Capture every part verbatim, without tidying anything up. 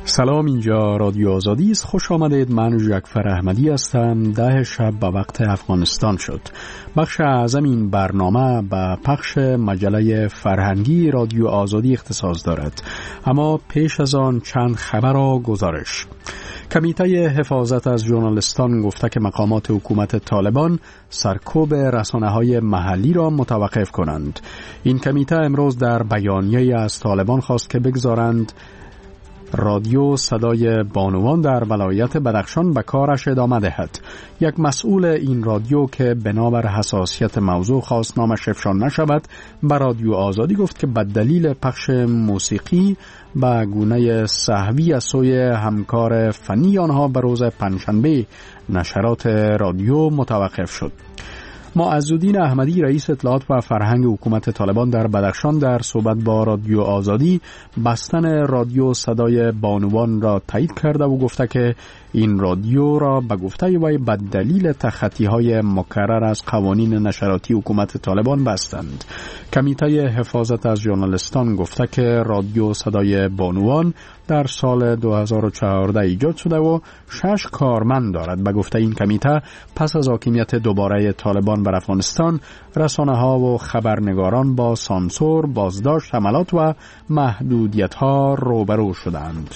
سلام، اینجا رادیو آزادی است. خوش آمدید. من جعفر احمدی هستم. ده شب به وقت افغانستان شد. بخش اعظم این برنامه به پخش مجله فرهنگی رادیو آزادی اختصاص دارد، اما پیش از آن چند خبر و گزارش. کمیته حفاظت از ژورنالیستان گفته که مقامات حکومت طالبان سرکوب رسانه‌های محلی را متوقف کنند. این کمیته امروز در بیانیه‌ای از طالبان خواست که بگذارند رادیو صدای بانوان در ولایت بدخشان به کارش ادامه دهد. یک مسئول این رادیو که بنابر حساسیت موضوع خواست نامش افشا نشود، به رادیو آزادی گفت که به دلیل پخش موسیقی به گونه سهوی از سوی همکار فنی آنها به روز پنجشنبه نشرات رادیو متوقف شد. معزالدین احمدی رئیس اطلاعات و فرهنگ حکومت طالبان در بدخشان در صحبت با رادیو آزادی بستن رادیو صدای بانوان را تایید کرده و گفته که این رادیو را به گفته وی به دلیل تخطی‌های مکرر از قوانین نشراتی حکومت طالبان بستند. کمیته حفاظت از ژورنالیستان گفته که رادیو صدای بانوان در سال دو هزار و چهارده ایجاد شده و شش کارمند دارد. به گفته این کمیته پس از حاکمیت دوباره طالبان بر افغانستان، رسانه‌ها و خبرنگاران با سانسور، بازداشت، حملات و محدودیت‌ها روبرو شدند.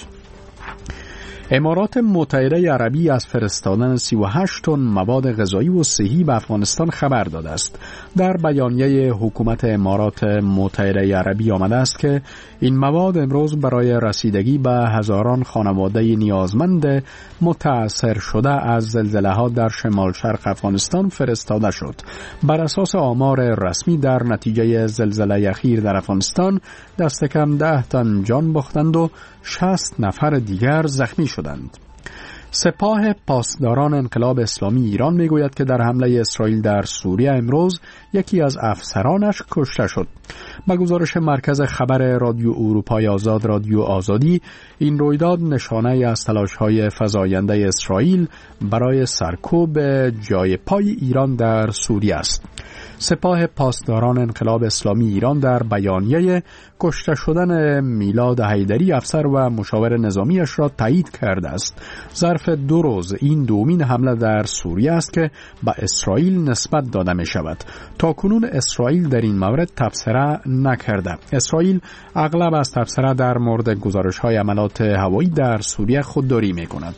امارات متحده عربی از فرستادن سی و هشت تن مواد غذایی و صحی به افغانستان خبر داده است. در بیانیه حکومت امارات متحده عربی آمده است که این مواد امروز برای رسیدگی به هزاران خانواده نیازمند متأثر شده از زلزله‌ها در شمال شرق افغانستان فرستاده شد. بر اساس آمار رسمی در نتیجه زلزله اخیر در افغانستان دست کم ده تن جان باختند و شصت نفر دیگر زخمی شدند. سپاه پاسداران انقلاب اسلامی ایران میگوید که در حمله اسرائیل در سوریه امروز یکی از افسرانش کشته شد. با گزارش مرکز خبر رادیو اروپای آزاد رادیو آزادی، این رویداد نشانه از تلاش‌های فزاینده اسرائیل برای سرکوب جای پای ایران در سوریه است. سپاه پاسداران انقلاب اسلامی ایران در بیانیه کشته شدن میلاد حیدری افسر و مشاور نظامیش را تایید کرده است. ظرف دو روز این دومین حمله در سوریه است که به اسرائیل نسبت داده می شود. تا کنون اسرائیل در این مورد تبصره نکرده. اسرائیل اغلب از تبصره در مورد گزارش‌های عملات هوایی در سوریه خودداری می کند.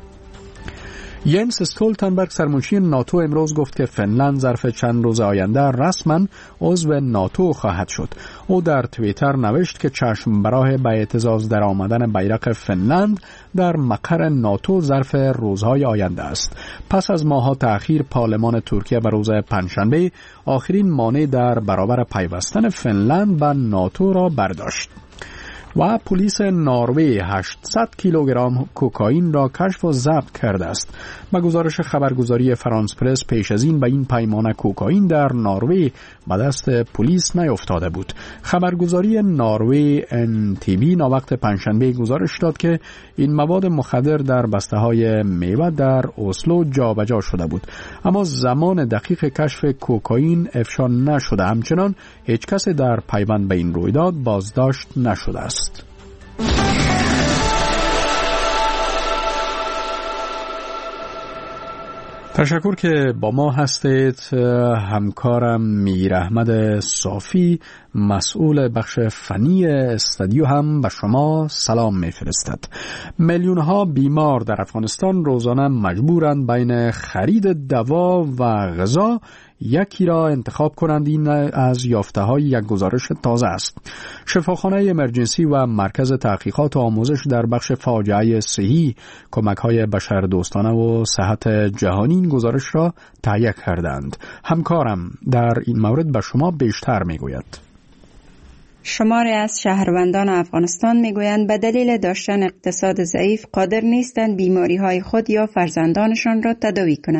ینس استولتنبرگ سرمنشی ناتو امروز گفت که فنلند ظرف چند روز آینده رسما عضو ناتو خواهد شد. او در توییتر نوشت که چشم براه به اعتزاز در آمدن بیرق فنلند در مقر ناتو ظرف روزهای آینده است. پس از ماه‌ها تأخیر، پارلمان ترکیه به روز پنجشنبه آخرین مانع در برابر پیوستن فنلند به ناتو را برداشت. و پلیس نروژ هشتصد کیلوگرم کوکائین را کشف و ضبط کرده است. با گزارش خبرگزاری فرانس پرس، پیش از این به این پیمانه کوکائین در نروژ به دست پلیس نیفتاده بود. خبرگزاری نروژ ان تی وی ناوقت پنجشنبه گزارش داد که این مواد مخدر در بسته‌های میوه در اسلو جابجا شده بود، اما زمان دقیق کشف کوکائین افشا نشده. همچنان هیچ کس در پیوند به این رویداد بازداشت نشده است. تشکر که با ما هستید. همکارم میر احمد صافی، مسئول بخش فنی استودیو، هم به شما سلام میفرستد. میلیون ها بیمار در افغانستان روزانه مجبورند بین خرید دوا و غذا یکی را انتخاب کنند. این از یافته های یک گزارش تازه است. شفاخانه امرجنسی و مرکز تحقیقات و آموزش در بخش فاجعه صحی کمک های بشردوستانه و صحت جهانی این گزارش را تهیه کردند. همکارم در این مورد به شما بیشتر میگوید. شماری از شهروندان افغانستان میگویند به دلیل داشتن اقتصاد ضعیف قادر نیستند بیماری های خود یا فرزندانشان را تداوی کنند.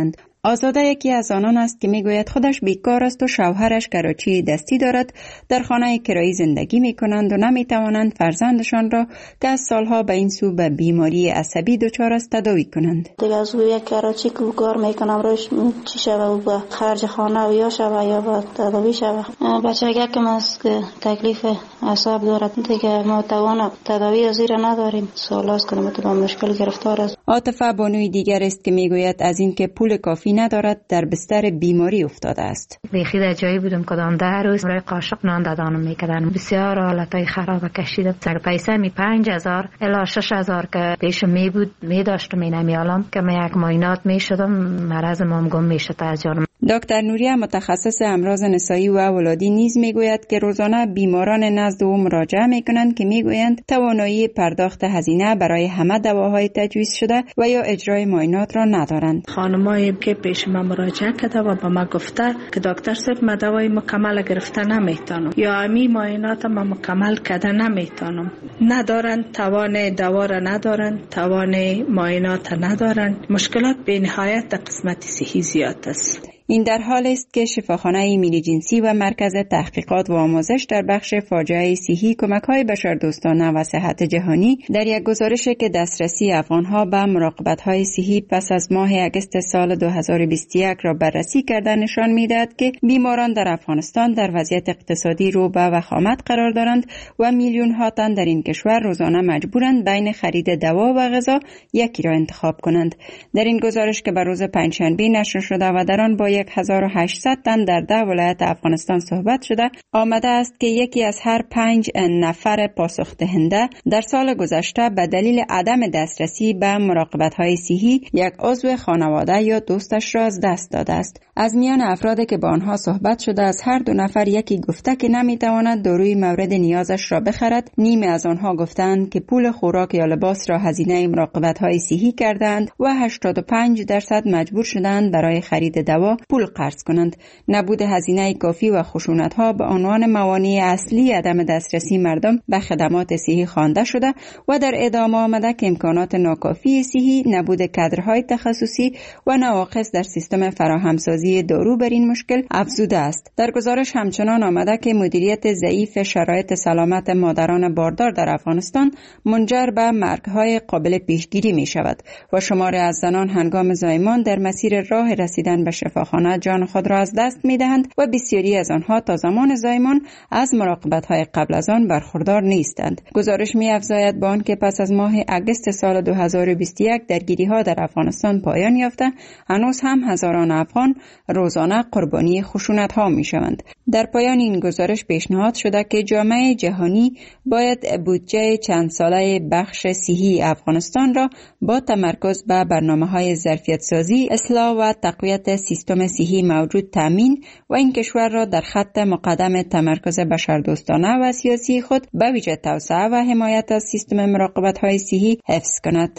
آزاده یکی از آنان است که میگوید خودش بیکار است و شوهرش کراچی دستی دارد، در خانه کرایی زندگی میکنند و نمیتوانند فرزندشان را که از سالها به این سو به بیماری عصبی دچار است تداوی کنند. دیگه از روی کراچی که کار میکنم روش چی شوه و به خرج خانه و یا شوه یا به تداوی شوه. بچه یکم است که تکلیف اعصاب دارد، دیگه ما توان تداوی از زیر نداریم، سال است که با مشکل گرفتار است. عاطفه بانوی دیگر است که میگوید از اینکه پول کافی ندارد در بستر بیماری افتاده است. بیخی در جایی بودم کدام ده روز برای قاشق نان دادانم میکردن، بسیار حالتهای خراب کشیدم. سر پیسه می پنج هزار الی شش هزار که پیش می بود می داشتم این امیالم که من یک معاینات می شدم مرض مام گم می شد از جانم. دکتر نوریه متخصص امراض نسایی و اولادی نیز میگوید که روزانه بیماران نزد او مراجعه میکنند که میگویند توانایی پرداخت هزینه برای همه دواهای تجویز شده و یا اجرای معاینات را ندارند. خانمایی که پیش ما مراجعه کرده و با ما گفته که دکتر صاحب ما دوای مکمل گرفته نمیتونم یا امی معاینات ما مکمل کرده نمیتونم، ندارند توان دوا را ندارند، توان معاینات ندارند. مشکلات به نهایت قسمت صحی زیاد است. این در حال است که شفاخانه ملی جنسی و مرکز تحقیقات و آموزش در بخش فاجعه صحی کمک‌های بشردوستانه و صحت جهانی در یک گزارشی که دسترسی افغان‌ها به مراقبت‌های صحی پس از ماه اگست سال دو هزار و بیست و یک را بررسی کرده نشان می‌دهد که بیماران در افغانستان در وضعیت اقتصادی رو به وخامت قرار دارند و میلیون‌ها تن در این کشور روزانه مجبورند بین خرید دوا و غذا یکی را انتخاب کنند. در این گزارش که بر روز پنجشنبه نشر شده و در آن با هزار و هشتصد تن در ده ولایت افغانستان صحبت شده، آمده است که یکی از هر پنج نفر پاسخ دهنده در سال گذشته به دلیل عدم دسترسی به مراقبت‌های صحی یک عضو خانواده یا دوستش را از دست داده است. از میان افرادی که با آنها صحبت شده از هر دو نفر یکی گفته که نمیتواند داروی مورد نیازش را بخرد، نیمه از آنها گفتند که پول خوراک یا لباس را هزینه مراقبت‌های صحی کردند و هشتاد و پنج درصد مجبور شدند برای خرید دوا پول قرض کنند. نبود هزینه کافی و خشونت‌ها به عنوان موانع اصلی عدم دسترسی مردم به خدمات صحی خوانده شده و در ادامه آمده که امکانات ناکافی صحی، نبود کادرهای تخصصی و نواقص در سیستم فراهمسازی دارو بر این مشکل افزوده است. در گزارش همچنان آمده که مدیریت ضعیف شرایط سلامت مادران باردار در افغانستان منجر به مرگ‌های قابل پیشگیری می شود و شماری از زنان هنگام زایمان در مسیر راه رسیدن به شفاخانه جان خود را از دست می دهند و بسیاری از آنها تا زمان زایمان از مراقبت‌های قبل از آن برخوردار نیستند. گزارش می افزاید با آنکه پس از ماه اگست سال دو هزار و بیست و یک درگیری‌ها در افغانستان پایان یافته، هنوز هم هزاران افغان روزانه قربانی خشونت‌ها می‌شوند. در پایان این گزارش پیشنهاد شده که جامعه جهانی باید بودجه چند ساله بخش صحی افغانستان را با تمرکز بر برنامه‌های ظرفیت‌سازی، اصلاح و تقویت سیستم صحی موجود تامین و این کشور را در خط مقدم تمرکز بشردوستانه و سیاسی خود به ویژه توسعه و حمایت از سیستم مراقبت‌های صحی حفظ کند.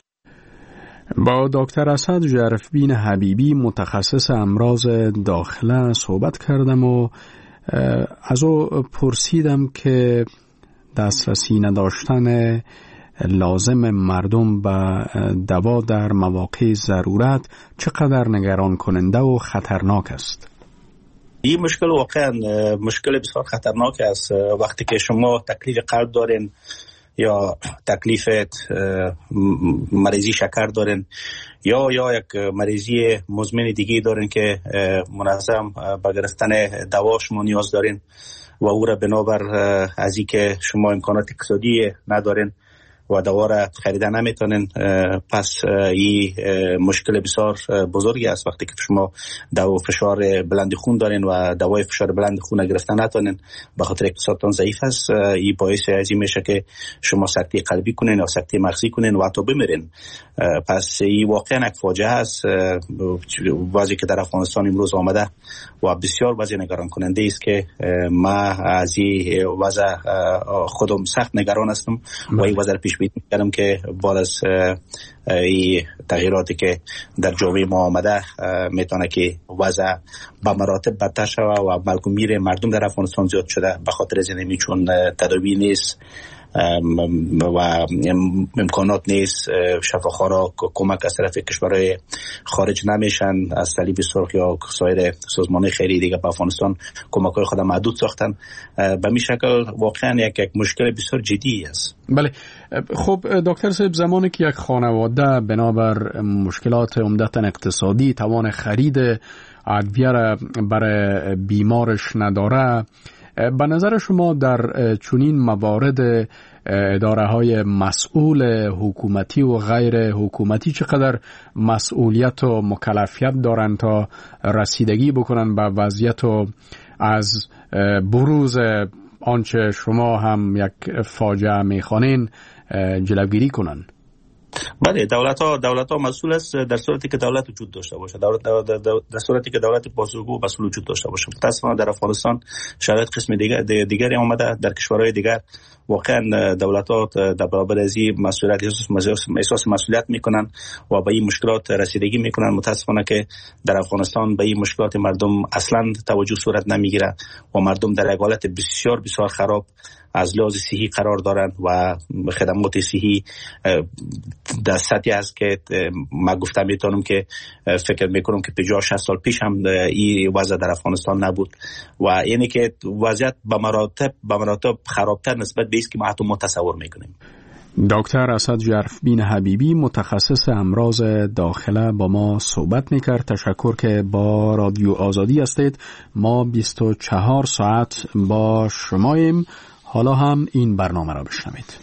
با دکتر اسد ژرفبین حبیبی متخصص امراض داخله صحبت کردم و از او پرسیدم که دسترسی نداشتن لازم مردم به دوا در مواقع ضرورت چقدر نگران کننده و خطرناک است. این مشکل واقعا مشکل بسیار خطرناک است. وقتی که شما تکلیف قلب دارین یا تکلیف مریضی شکر دارین یا یا یک مریضی مزمن دیگه دارین که منظم به گرفتن دوا شما نیاز دارین و او را بنابر از این که شما امکانات اقتصادی ندارین و دوا را خریده نمیتونین، پس این مشکل بسیار بزرگی است. وقتی که شما دوا فشار بلند خون دارین و دوای فشار بلند خون گرفته نتونین به خاطر اقتصادتان ضعیف است، این باعث از این میشه که شما سکته قلبی کنین یا سکته مغزی کنین و حتی بمیرین. پس این واقعا یک فاجعه است. وضعی که در افغانستان امروز آمده و بسیار وضع نگران کننده است که ما از این وضع خودم سخت نگران هستم و این وضع پیش بینی کردم که بعد از این تغییراتی که در جامعه ما آمده میتونه که وضع به مراتب بدتر شود و ملک و میر مردم در افغانستان زیاد شده به خاطر از اینمی چون تداوی نیست و امکانات نیست، شفاخوارا کمک از طرف کشورهای خارج نمیشن، از صلیب سرخ یا سایر سازمان خیریه دیگه به افغانستان کمک‌های خود محدود ساختن. به می شکل واقعا یک یک مشکل بسیار جدی است. بله. خب دکتر صاحب، زمانی که یک خانواده بنابر مشکلات عمدتاً اقتصادی توان خرید ادویه را برای بیمارش نداره، به نظر شما در چنین موارد اداره های مسئول حکومتی و غیر حکومتی چقدر مسئولیت و مکلفیت دارند تا رسیدگی بکنن به وضعیت و از بروز آنچه شما هم یک فاجعه میخوانین جلوگیری کنن؟ بله، دولت ها دولت ها مسئول است در صورتی که دولت وجود داشته باشه، دولت در صورتی که دولت بازرگو مسئول وجود داشته باشه. متأسفانه در افغانستان شرایط قسم دیگر دیگری آمده. در کشورهای دیگر واقعا دولت ها در برابر از این مسئولیت احساس مسئولیت میکنن و به این مشکلات رسیدگی میکنن. متأسفانه که در افغانستان به این مشکلات مردم اصلا توجه صورت نمیگیره و مردم در یک حالت بسیار بسیار خراب از لحاظ صحی قرار دارند و خدمات صحی در سطحی است که ما گفته میتونم که فکر میکنم که پنجاه شصت سال پیش هم این وضع در افغانستان نبود و یعنی که وضعیت به مراتب به مراتب خرابتر نسبت به است که ما حتی متصور میکنیم. دکتر اسد ژرفبین حبیبی، متخصص امراض داخله، با ما صحبت میکرد. تشکر که با رادیو آزادی هستید. ما بیست و چهار ساعت با شماییم. حالا هم این برنامه را بشنوید.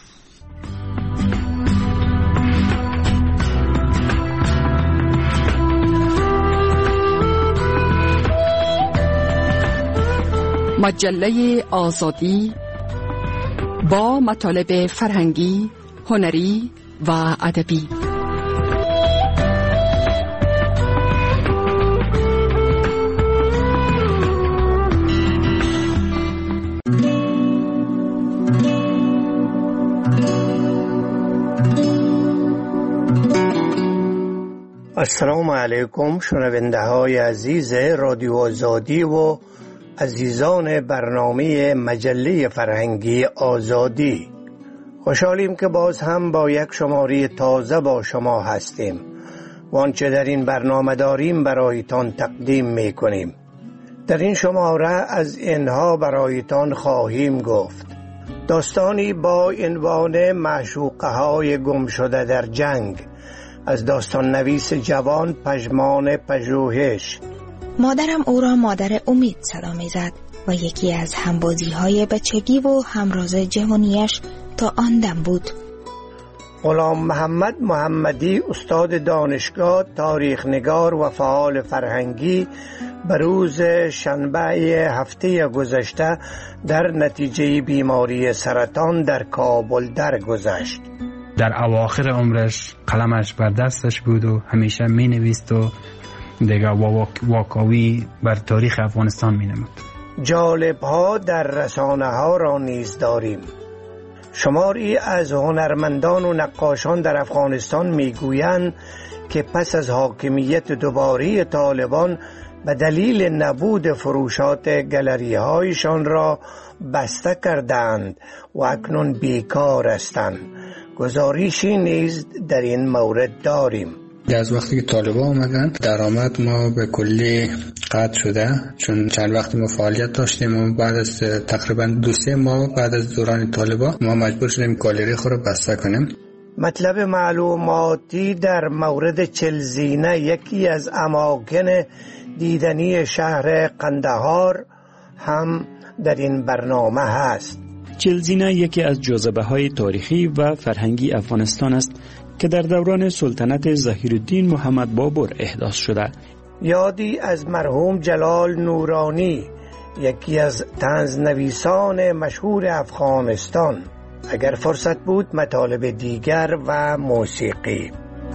مجله آزادی با مطالب فرهنگی، هنری و ادبی. السلام علیکم شنونده های عزیز رادیو آزادی و عزیزان برنامه مجله فرهنگی آزادی. خوشحالیم که باز هم با یک شماره تازه با شما هستیم و آنچه در این برنامه داریم برایتان تقدیم می کنیم. در این شماره از اینها برایتان خواهیم گفت: داستانی با عنوان معشوقه های گم شده در جنگ از داستان نویس جوان پژمان پژوهش. مادرم او را مادر امید صدا می زد و یکی از همبازی های بچگی و همراز جوانیش تا آن دم بود. غلام محمد محمدی، استاد دانشگاه، تاریخ نگار و فعال فرهنگی، بروز شنبه هفته گذشته در نتیجه بیماری سرطان در کابل درگذشت. در اواخر عمرش قلمش بر دستش بود و همیشه می نویست و دیگه واکاوی بر تاریخ افغانستان می نمود. جالب ها در رسانه ها را نیز داریم. شماری از هنرمندان و نقاشان در افغانستان می گویند که پس از حاکمیت دوباره طالبان به دلیل نبود فروشات گالری هایشان را بسته کردند و اکنون بیکار هستند. گزارشی نیز در این مورد داریم. از وقتی که طالبان آمدن درآمد ما به کلی قطع شده، چون چند وقتی ما فعالیت داشتیم و بعد از تقریبا دو سه ماه بعد از دوران طالبان ما مجبور شدیم گالری خود را بسته کنیم. مطلب معلوماتی در مورد چلزینه، یکی از اماکن دیدنی شهر قندهار، هم در این برنامه هست. چلزینه یکی از جاذبه‌های تاریخی و فرهنگی افغانستان است که در دوران سلطنت ظهیرالدین محمد بابر احداث شده. یادی از مرحوم جلال نورانی، یکی از طنزنویسان مشهور افغانستان. اگر فرصت بود مطالب دیگر و موسیقی.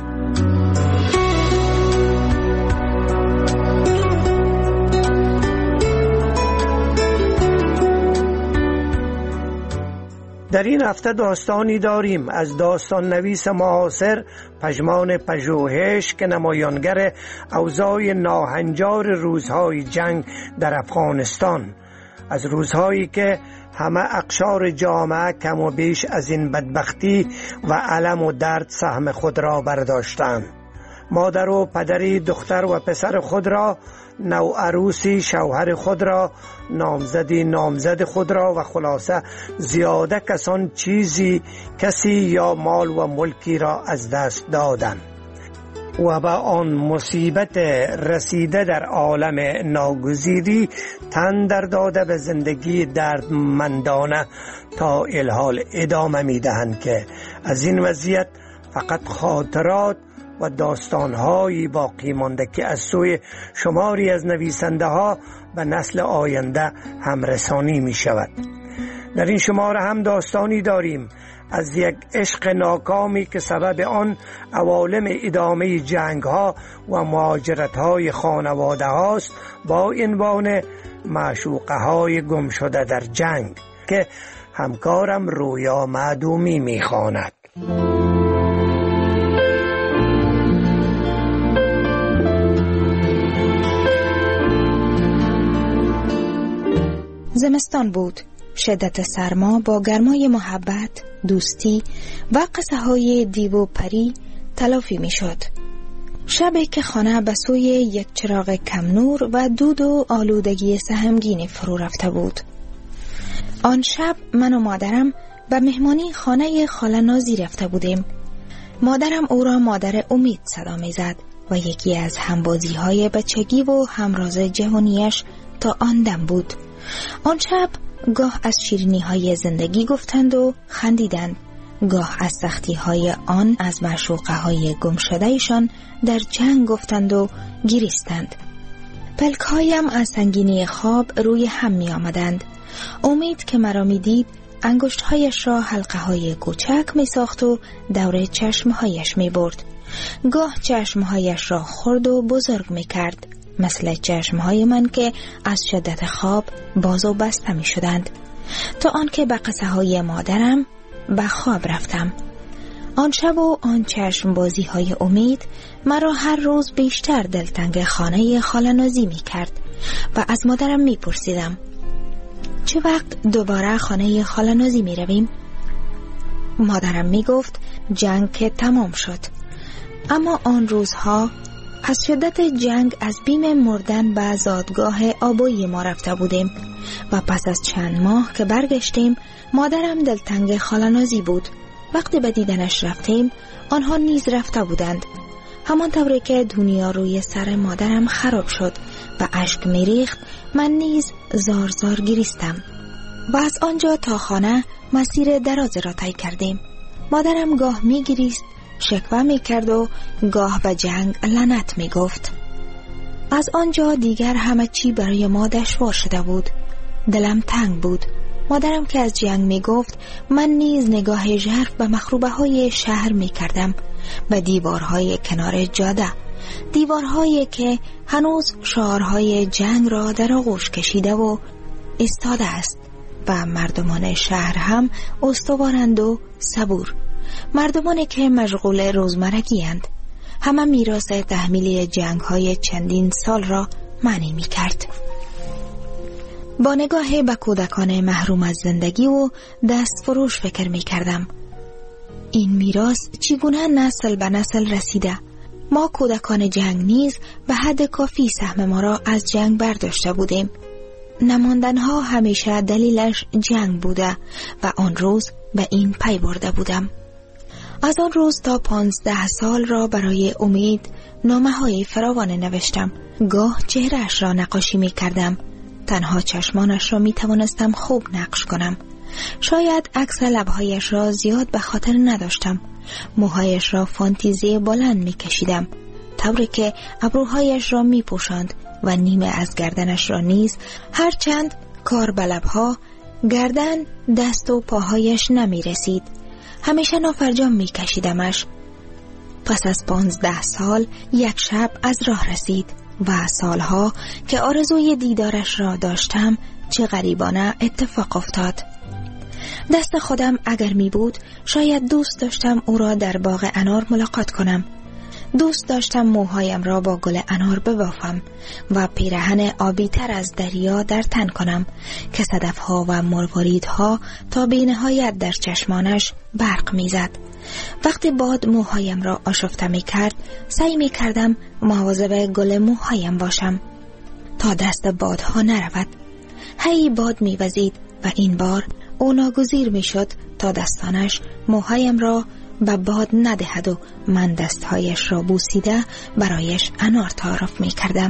در این هفته داستانی داریم از داستان نویس معاصر پژمان پژوهش که نمایانگر اوضاع ناهنجار روزهای جنگ در افغانستان، از روزهایی که همه اقشار جامعه کم و بیش از این بدبختی و الم و درد سهم خود را برداشتند. مادر و پدری دختر و پسر خود را، نوعروسی شوهر خود را، نامزدی نامزد خود را و خلاصه زیاده کسان چیزی کسی یا مال و ملکی را از دست دادند و با آن مصیبت رسیده در عالم ناگزیری تن در داده به زندگی دردمندانه تا الحال ادامه می دهند که از این وضعیت فقط خاطرات و داستان‌هایی باقی مانده که از سوی شماری از نویسنده ها به نسل آینده همرسانی می شود. در این شماره هم داستانی داریم از یک عشق ناکامی که سبب آن عوالم ادامه جنگ ها و مهاجرت های خانواده هاست با عنوان معشوقه های گم شده در جنگ که همکارم رویا معدومی می خواند. زمستان بود. شدت سرما با گرمای محبت، دوستی و قصه های دیو و پری تلافی می شد. شبی که خانه به سوی یک چراغ کم نور و دود و آلودگی سهمگینی فرو رفته بود. آن شب من و مادرم به مهمانی خانه خاله نازی رفته بودیم. مادرم او را مادر امید صدا می زد و یکی از همبازی های بچگی و همراز جوانیش تا آن دم بود. آن شب گاه از شیرینی های زندگی گفتند و خندیدند، گاه از سختی های آن از معشوقه های گم شده ایشان در جنگ گفتند و گریستند. پلکایم از سنگینی خواب روی هم می آمدند. امید که مرا می دید انگشت هایش را حلقه های کوچک می ساخت و دور چشم هایش می برد. گاه چشم هایش را خرد و بزرگ می کرد، مثل چشم های من که از شدت خواب باز و بسته می شدند، تا آنکه به قصه های مادرم به خواب رفتم. آن شب و آن چشم بازی های امید مرا هر روز بیشتر دلتنگ خانه خاله نازی می کرد و از مادرم می پرسیدم چه وقت دوباره خانه خاله نازی می رویم؟ مادرم می گفت جنگ که تمام شد، اما آن روزها از شدت جنگ از بیم مردن به زادگاه آبایی ما رفته بودیم و پس از چند ماه که برگشتیم مادرم دلتنگ خاله نازی بود. وقتی به دیدنش رفتیم آنها نیز رفته بودند. همان طوری که دنیا روی سر مادرم خراب شد و اشک میریخت، من نیز زار زار گریستم و از آنجا تا خانه مسیر دراز را طی کردیم. مادرم گاه میگریست، شکوه می کرد و گاه به جنگ لعنت می گفت. از آنجا دیگر همه چی برای ما دشوار شده بود. دلم تنگ بود. مادرم که از جنگ می گفت، من نیز نگاه ژرف به مخروبه های شهر می کردم، به دیوارهای کنار جاده، دیوارهایی که هنوز شعارهای جنگ را در آغوش کشیده و ایستاده است و مردمان شهر هم استوارند و صبور، مردمانی که مشغول روزمرگی اند. همه میراث تحمیلی جنگ های چندین سال را معنی می کرد. با نگاه به کودکان محروم از زندگی و دست فروش فکر می کردم. این میراث چگونه نسل به نسل رسیده؟ ما کودکان جنگ نیز به حد کافی سهم ما را از جنگ برداشته بودیم. نماندنها همیشه دلیلش جنگ بوده و آن روز به این پی برده بودم. از آن روز تا پانزده سال را برای امید نامه های فراوان نوشتم. گاه چهرهش را نقاشی می کردم. تنها چشمانش را می توانستم خوب نقش کنم. شاید عکس لبهایش را زیاد به خاطر نداشتم. موهایش را فانتزی بلند می کشیدم، طوری که ابروهایش را می پوشاند و نیمه از گردنش را نیز، هرچند کار به لبها، گردن، دست و پاهایش نمی رسید. همیشه نافرجام می کشیدمش. پس از پانزده سال یک شب از راه رسید و سالها که آرزوی دیدارش را داشتم چه غریبانه اتفاق افتاد. دست خودم اگر می بود شاید دوست داشتم او را در باغ انار ملاقات کنم. دوست داشتم موهایم را با گل انار ببافم و پیراهن آبی تر از دریا در تن کنم که صدفها و مرواریدها تا بی نهایت در چشمانش برق میزد. وقتی باد موهایم را آشفته می کرد، سعی می کردم مواظب گل موهایم باشم تا دست بادها نرود. هی باد می وزید و این بار او ناگزیر می شد تا دستانش موهایم را به باد ندهد و من دستهایش را بوسیده برایش انار تعارف می کردم.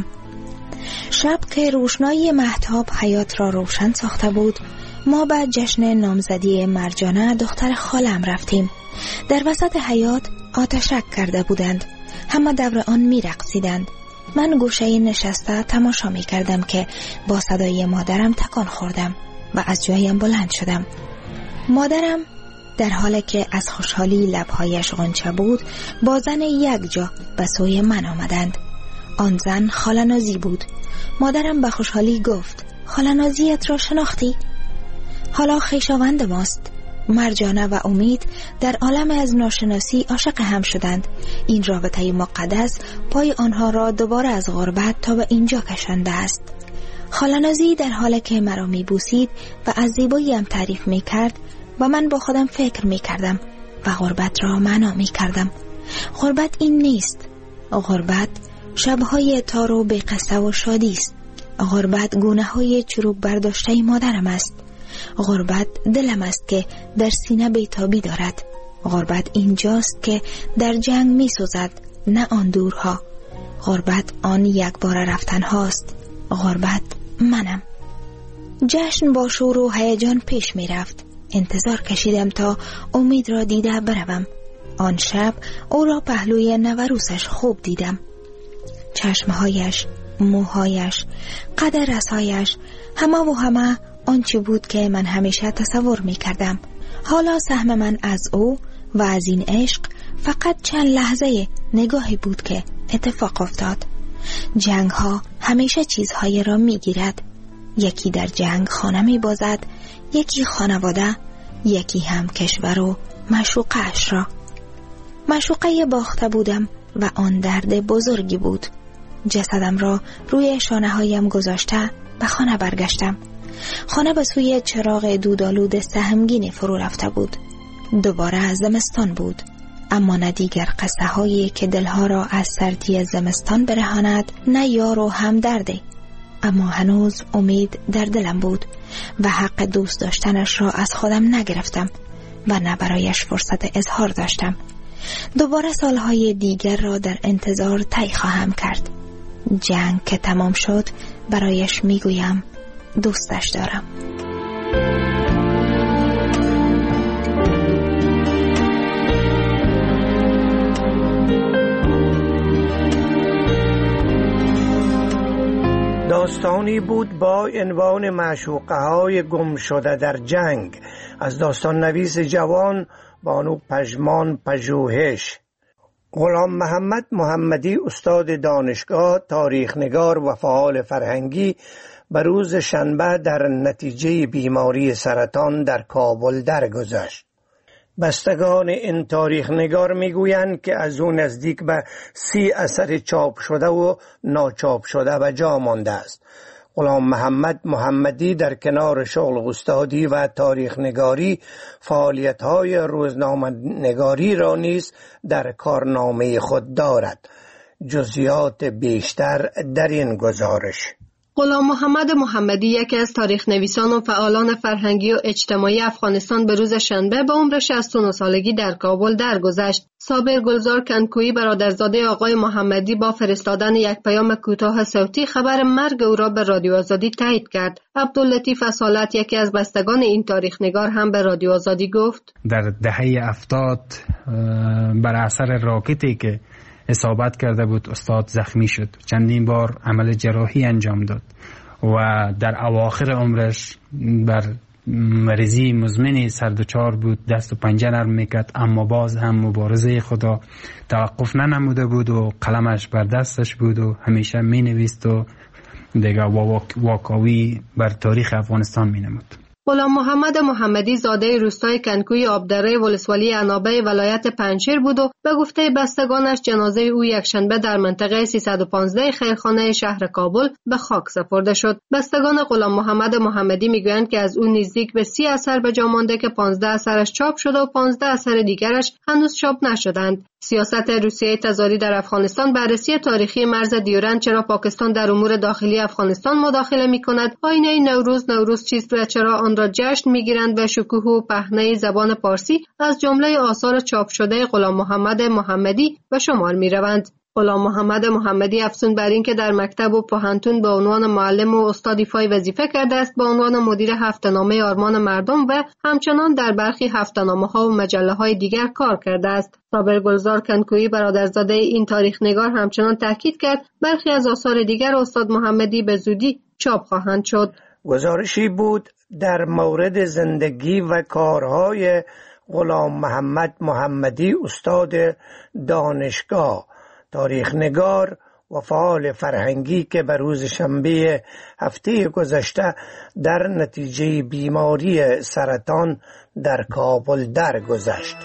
شب که روشنایی مهتاب حیات را روشن ساخته بود، ما به جشن نامزدی مرجانه دختر خالم رفتیم. در وسط حیات آتشک کرده بودند. همه دور آن می رقصیدند. من گوشه نشسته تماشا می کردم که با صدای مادرم تکان خوردم و از جایم بلند شدم. مادرم در حالی که از خوشحالی لبهایش غنچه بود با زن یک جا به سوی من آمدند. آن زن خاله نازی بود. مادرم به خوشحالی گفت: خاله نازیت را شناختی؟ حالا خویشاوند ماست. مرجانه و امید در عالم از ناشناسی عاشق هم شدند. این رابطه مقدس پای آنها را دوباره از غربت تا به اینجا کشانده است. خاله نازی در حالی که مرا می بوسید و از زیباییم تعریف می کرد و من با خودم فکر می کردم و غربت را معنا می کردم. غربت این نیست. غربت شبهای تار و بی قصه و شادی است. غربت گونه های چروک برداشته مادرم است. غربت دلم است که در سینه بیتابی دارد. غربت اینجاست که در جنگ می سوزد، نه آن دورها. غربت آن یک بار رفتن هاست. غربت منم. جشن با شور و هیجان پیش می رفت. انتظار کشیدم تا امید را دیده بروم. آن شب او را پهلوی نوروسش خوب دیدم. چشمهایش، موهایش، قد رسایش، همه و همه آنچه بود که من همیشه تصور می کردم. حالا سهم من از او و از این عشق فقط چند لحظه نگاهی بود که اتفاق افتاد. جنگ ها همیشه چیزهای را می گیرد. یکی در جنگ خانه می بازد، یکی خانواده، یکی هم کشور و معشوقه‌اش را. معشوقه باخته بودم و آن درد بزرگی بود. جسدم را روی شانه هایم گذاشته به خانه برگشتم. خانه به سوی چراغ دودآلود سهمگین فرو رفته بود. دوباره زمستان بود، اما نه دیگر قصه هایی که دلها را از سردی زمستان برهاند، نه یار و همدرده. اما هنوز امید در دلم بود و حق دوست داشتنش را از خودم نگرفتم و نه برایش فرصت اظهار داشتم. دوباره سالهای دیگر را در انتظار طی خواهم کرد. جنگ که تمام شد برایش میگویم دوستش دارم. داستانی بود با عنوان معشوقه های گم شده در جنگ از داستان نویس جوان بانو پژمان پژوهش. غلام محمد محمدی استاد دانشگاه، تاریخ نگار و فعال فرهنگی به روز شنبه در نتیجه بیماری سرطان در کابل درگذشت. بستگان این تاریخ نگار میگویند که از اون نزدیک به سی اثر چاپ شده و ناچاپ شده به جا مانده است. غلام محمد محمدی در کنار شغل استادی و تاریخ نگاری فعالیت‌های روزنامه نگاری را نیز در کارنامه خود دارد. جزئیات بیشتر در این گزارش. غلام محمد محمدی یکی از تاریخ نویسان و فعالان فرهنگی و اجتماعی افغانستان به روز شنبه به عمر شصت و نه سالگی در کابل درگذشت. صابر گلزار کنکویی برادرزاده آقای محمدی با فرستادن یک پیام کوتاه صوتی خبر مرگ او را به رادیو آزادی تایید کرد. عبداللطیف اصالت یکی از بستگان این تاریخ نگار هم به رادیو آزادی گفت: در دهه هفتاد بر اثر راکتی که اصابت کرده بود استاد زخمی شد، چندین بار عمل جراحی انجام داد و در اواخر عمرش بر مریضی مزمن سردچار بود، دست و پنجه نرم میکرد، اما باز هم مبارزه خدا توقف ننموده بود و قلمش بر دستش بود و همیشه می نویست و دیگه واکاوی بر تاریخ افغانستان می نمود. غلام محمد محمدی زاده روستای کنکوی آبدره ولسوالی عنابه ولایت پنجشیر بود و به گفته بستگانش جنازه او یکشنبه در منطقه سیصد و پانزده خیرخانه شهر کابل به خاک سپرده شد. بستگان غلام محمد محمدی میگویند که از او نزدیک به سی اثر به جا مانده که پانزده اثرش چاپ شده و پانزده اثر دیگرش هنوز چاپ نشدند. سیاست روسیه تزاری در افغانستان بررسی تاریخی مرز دیورند، چرا پاکستان در امور داخلی افغانستان مداخله می‌کند، آینه نوروز نوروز چیست و چرا آن را جشن می‌گیرند و شکوه و پهنه زبان پارسی از جمله آثار چاپ شده غلام محمد محمدی به شمار می‌روند. غلام محمد محمدی افزون بر این که در مکتب و پوهنتون به عنوان معلم و استاد ایفای وظیفه کرده است، به عنوان مدیر هفته‌نامه آرمان مردم و همچنان در برخی هفته‌نامه‌ها و مجله‌های دیگر کار کرده است. صابر گلزار کنکویی برادرزاده این تاریخ نگار همچنان تاکید کرد برخی از آثار دیگر استاد محمدی به زودی چاپ خواهند شد. گزارشی بود در مورد زندگی و کارهای غلام محمد محمدی، استاد دانشگاه، تاریخ نگار و فعال فرهنگی که به روز شنبه هفته گذشته در نتیجه بیماری سرطان در کابل درگذشت.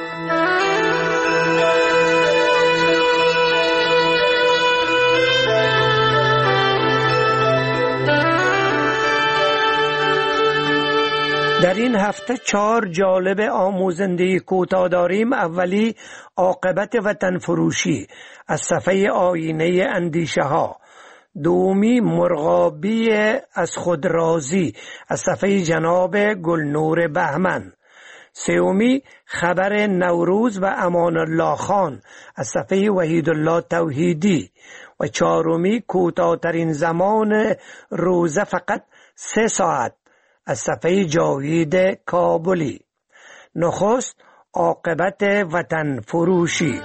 در این هفته چهار جالب آموزنده کوتاه داریم. اولی عاقبت وطن فروشی از صفحه آینه اندیشه ها. دومی مرغابی از خود راضی از صفحه جناب گلنور بهمن. سومی خبر نوروز و امان الله خان از صفحه وحید الله توحیدی. و چهارمی کوتاه‌ترین زمان روزه فقط سه ساعت از صفحه جاوید کابلی. نخست عاقبت وطن فروشی.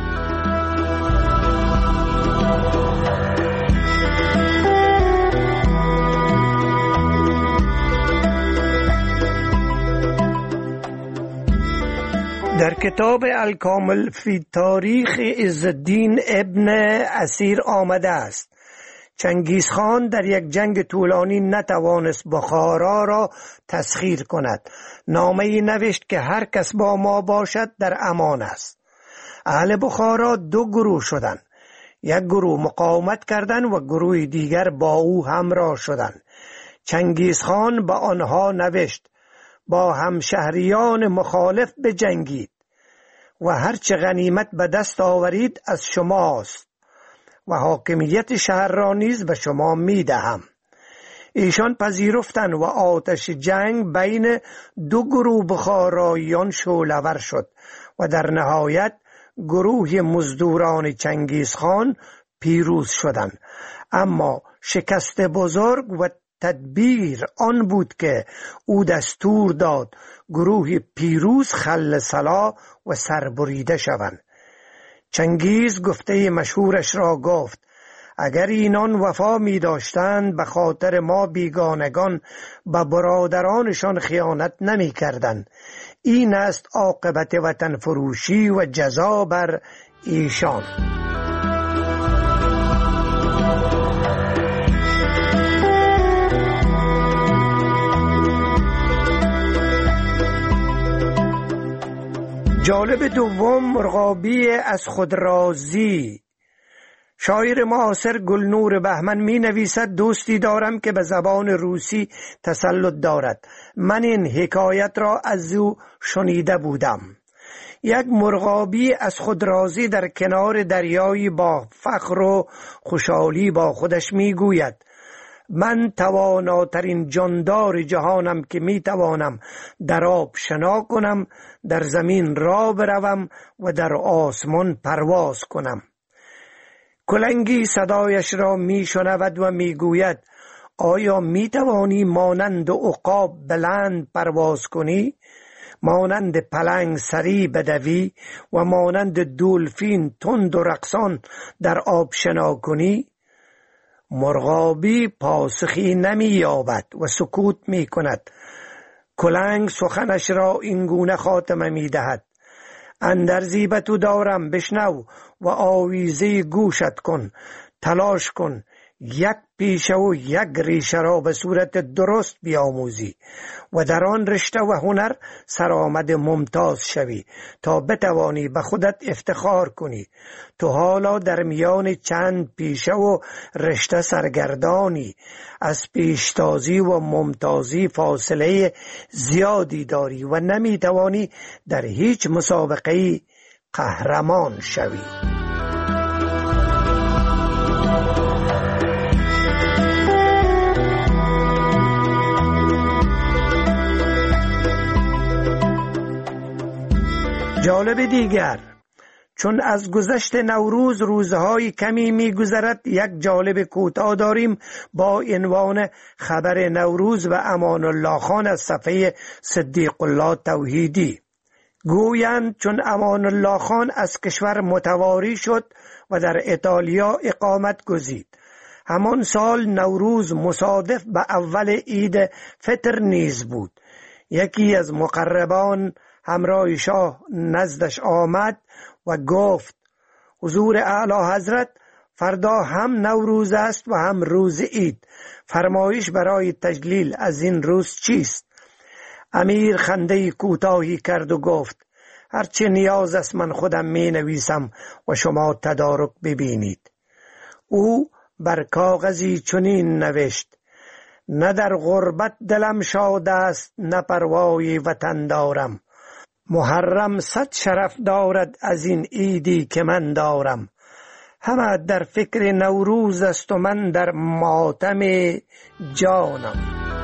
در کتاب الکامل فی تاریخ عزالدین ابن اسیر آمده است چنگیزخان در یک جنگ طولانی نتوانست بخارا را تسخیر کند. نامه‌ای نوشت که هر کس با ما باشد در امان است. اهل بخارا دو گروه شدند. یک گروه مقاومت کردند و گروه دیگر با او همراه شدند. چنگیزخان به آنها نوشت با همشهریان مخالف بجنگید و هرچه غنیمت به دست آورید از شماست و حاکمیت شهر را نیز به شما می دهم. ایشان پذیرفتند و آتش جنگ بین دو گروه بخاراییان شعله‌ور شد و در نهایت گروه مزدوران چنگیزخان پیروز شدند. اما شکست بزرگ و تدبیر آن بود که او دستور داد گروه پیروز خل سلا و سربریده شوند. چنگیز گفته مشهورش را گفت اگر اینان وفا می داشتند به خاطر ما بیگانگان به برادرانشان خیانت نمی کردند. این است عاقبت وطن فروشی و جزا بر ایشان. جالب دوم مرغابی از خود راضی. شاعر معاصر گلنور بهمن می نویسد دوستی دارم که به زبان روسی تسلط دارد. من این حکایت را از او شنیده بودم. یک مرغابی از خود راضی در کنار دریایی با فخر و خوشحالی با خودش می گوید من تواناترین جاندار جهانم که می توانم در آب شنا کنم، در زمین راه بروم و در آسمان پرواز کنم. کلنگی صدایش را می شنود و می گوید آیا می توانی مانند عقاب بلند پرواز کنی؟ مانند پلنگ سریع بدوی و مانند دولفین تند و رقصان در آب شنا کنی؟ مرغابی پاسخی نمی یابد و سکوت می کند. کلنگ سخنش را این گونه خاتمه می دهد اندرزی به تو دارم بشنو و آویزه گوشت کن. تلاش کن یک پیشه و یک ریشه را به صورت درست بیاموزی و در آن رشته و هنر سرآمد ممتاز شوی تا بتوانی به خودت افتخار کنی. تو حالا در میان چند پیشه و رشته سرگردانی، از پیشتازی و ممتازی فاصله زیادی داری و نمیتوانی در هیچ مسابقه‌ای قهرمان شوی. جالب دیگر، چون از گذشت نوروز روزهای کمی می گذرد، یک جالب کوتاه داریم با عنوان خبر نوروز و امان الله خان از صفحه صدیق الله توحیدی. گویند چون امان الله خان از کشور متواری شد و در ایتالیا اقامت گزید، همان سال نوروز مصادف به اول عید فطر نیز بود. یکی از مقربان همراه شاه نزدش آمد و گفت: حضور اعلی حضرت، فردا هم نوروز است و هم روز عید، فرمایش برای تجلیل از این روز چیست؟ امیر خنده کوتاهی کرد و گفت: هرچه نیاز است من خودم می نویسم و شما تدارک ببینید. او بر کاغذی چنین نوشت: نه در غربت دلم شاد است، نه پروای وطن دارم. محرم صد شرف دارد از این عیدی که من دارم. همه در فکر نوروز است و من در ماتم جانم.